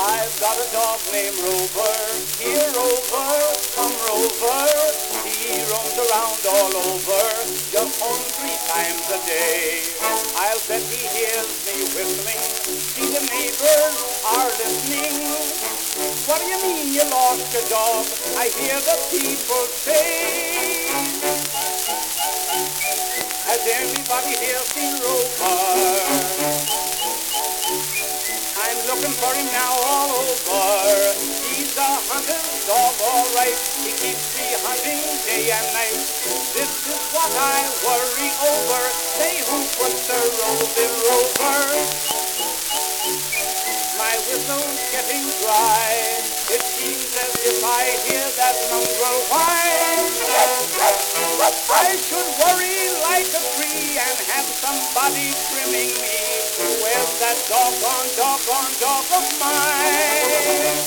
I've got a dog named Rover. Here, Rover, come Rover. He roams around all over, just home 3 times a day. I'll bet he hears me whistling. See, the neighbors are listening. What do you mean you lost your dog? I hear the people say. Has anybody here seen Rover? I'm looking for him now all over. He's a hunter's dog, all right. He keeps me hunting day and night. This is what I worry over. Say, who put the roving Rover? My whistle's getting dry. It seems as if I hear that mongrel whine. I should worry like a tree and have somebody trimming me. Where's that doggone dog of mine?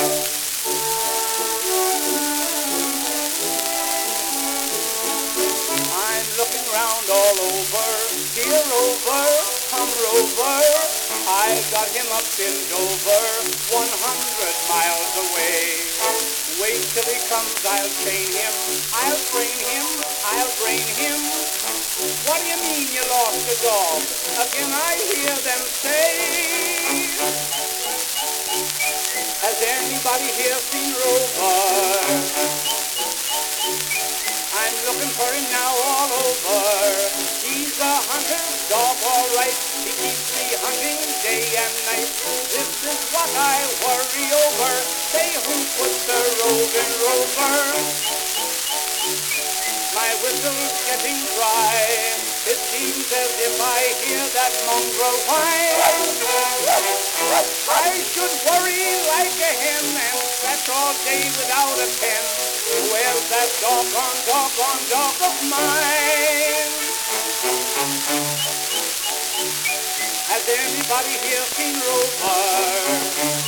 I'm looking round all over. Here, Rover, come Rover. I got him up in Dover, 100 miles away. Wait till he comes, I'll train him. I'll train him, I'll brain him. What do you mean you lost a dog? Again I hear them say. Has anybody here seen Rover? I'm looking for him now all over. He's a hunter's dog, all right. He keeps me hunting day and night. This is what I worry over. Say, who put the roving Rover? My whistle's getting dry. It seems as if I hear that mongrel whine. I should worry like a hen and scratch all day without a pen. Where's that doggone dog of mine? Has anybody here seen Rover?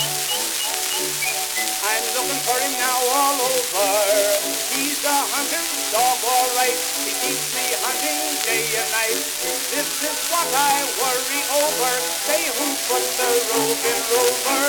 I'm looking for him now all over. He's a hunter's dog, all right. He keeps me hunting day and night. This is what I worry over. Say, who put the roving Rover?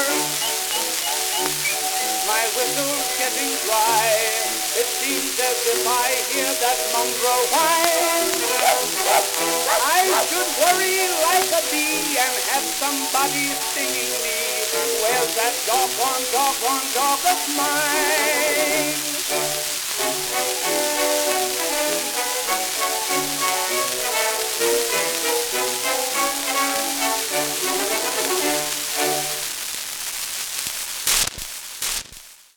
My whistle's getting dry. It seems as if I hear that mongrel whine. I should worry like a bee and have somebody stinging me. Where's that doggone dog of mine?